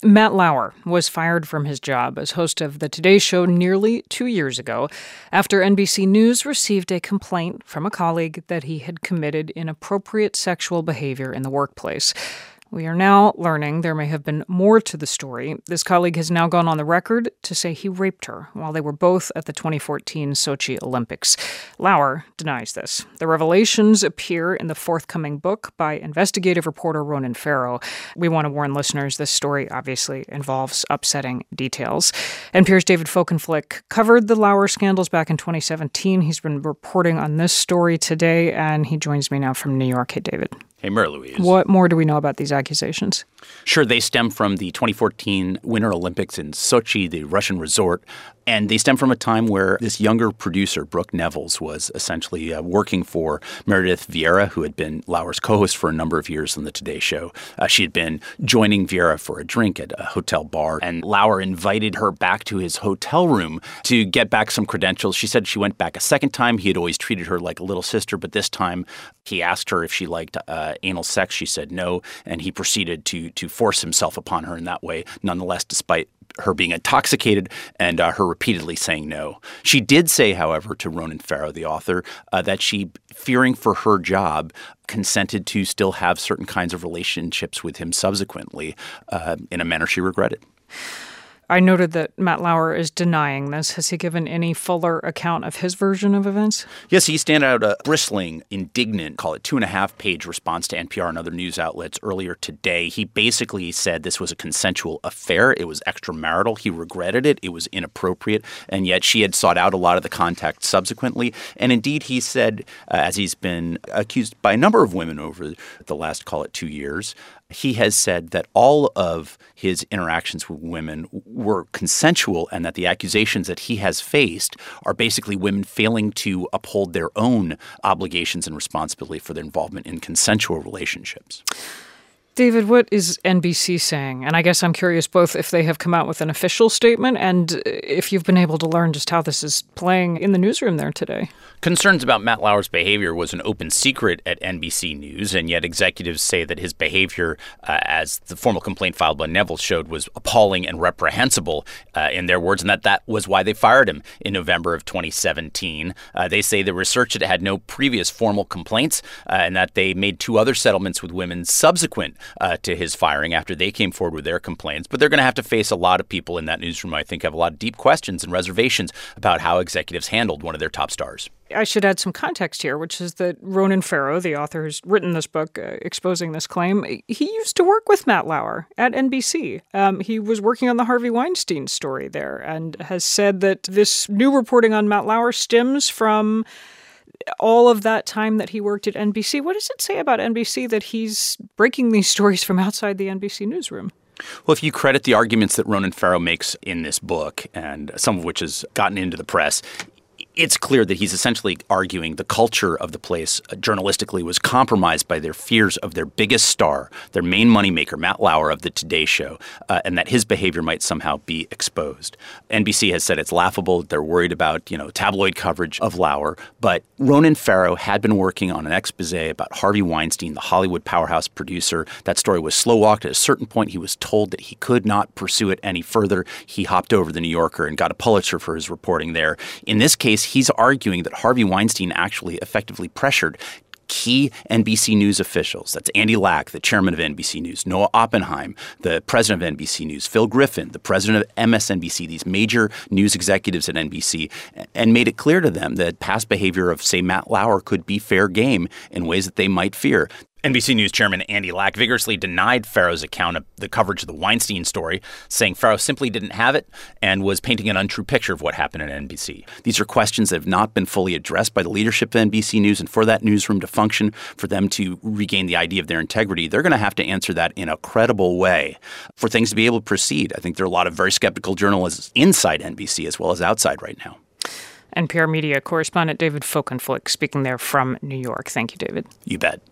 Matt Lauer was fired from his job as host of The Today Show nearly 2 years ago after NBC News received a complaint from a colleague that he had committed inappropriate sexual behavior in the workplace. We are now learning there may have been more to the story. This colleague has now gone on the record to say he raped her while they were both at the 2014 Sochi Olympics. Lauer denies this. The revelations appear in the forthcoming book by investigative reporter Ronan Farrow. We want to warn listeners this story obviously involves upsetting details. NPR's David Folkenflik covered the Lauer scandals back in 2017. He's been reporting on this story today, and he joins me now from New York. Hey, David. Hey, Mary Louise. What more do we know about these accusations? Sure, they stem from the 2014 Winter Olympics in Sochi, the Russian resort. And they stem from a time where this younger producer, Brooke Nevels, was essentially working for Meredith Vieira, who had been Lauer's co-host for a number of years on the Today Show. She had been joining Vieira for a drink at a hotel bar, and Lauer invited her back to his hotel room to get back some credentials. She said she went back a second time. He had always treated her like a little sister, but this time he asked her if she liked anal sex. She said no, and he proceeded to force himself upon her in that way, nonetheless, despite her being intoxicated and her repeatedly saying no. She did say, however, to Ronan Farrow, the author, that she, fearing for her job, consented to still have certain kinds of relationships with him subsequently in a manner she regretted. I noted that Matt Lauer is denying this. Has he given any fuller account of his version of events? Yes, he stand out a bristling, indignant, call it 2.5-page response to NPR and other news outlets earlier today. He basically said this was a consensual affair. It was extramarital. He regretted it. It was inappropriate. And yet she had sought out a lot of the contact subsequently. And indeed, he said, as he's been accused by a number of women over the last, call it 2 years, he has said that all of his interactions with women were consensual and that the accusations that he has faced are basically women failing to uphold their own obligations and responsibility for their involvement in consensual relationships. David, what is NBC saying? And I guess I'm curious both if they have come out with an official statement and if you've been able to learn just how this is playing in the newsroom there today. Concerns about Matt Lauer's behavior was an open secret at NBC News, and yet executives say that his behavior, as the formal complaint filed by Neville showed, was appalling and reprehensible, in their words, and that was why they fired him in November of 2017. They say the research had no previous formal complaints and that they made 2 other settlements with women subsequent to his firing after they came forward with their complaints. But they're going to have to face a lot of people in that newsroom, I think, have a lot of deep questions and reservations about how executives handled one of their top stars. I should add some context here, which is that Ronan Farrow, the author who's written this book exposing this claim, he used to work with Matt Lauer at NBC. He was working on the Harvey Weinstein story there and has said that this new reporting on Matt Lauer stems from all of that time that he worked at NBC. What does it say about NBC that he's breaking these stories from outside the NBC newsroom? Well, if you credit the arguments that Ronan Farrow makes in this book, and some of which has gotten into the press, it's clear that he's essentially arguing the culture of the place journalistically was compromised by their fears of their biggest star, their main moneymaker, Matt Lauer of the Today Show, and that his behavior might somehow be exposed. NBC has said it's laughable. They're worried about, tabloid coverage of Lauer. But Ronan Farrow had been working on an expose about Harvey Weinstein, the Hollywood powerhouse producer. That story was slow-walked. At a certain point, he was told that he could not pursue it any further. He hopped over to The New Yorker and got a Pulitzer for his reporting there. In this case, he's arguing that Harvey Weinstein actually effectively pressured key NBC News officials. That's Andy Lack, the chairman of NBC News, Noah Oppenheim, the president of NBC News, Phil Griffin, the president of MSNBC, these major news executives at NBC, and made it clear to them that past behavior of, say, Matt Lauer could be fair game in ways that they might fear. NBC News chairman Andy Lack vigorously denied Farrow's account of the coverage of the Weinstein story, saying Farrow simply didn't have it and was painting an untrue picture of what happened at NBC. These are questions that have not been fully addressed by the leadership of NBC News, and for that newsroom to function, for them to regain the idea of their integrity, they're going to have to answer that in a credible way for things to be able to proceed. I think there are a lot of very skeptical journalists inside NBC as well as outside right now. NPR Media correspondent David Folkenflik speaking there from New York. Thank you, David. You bet.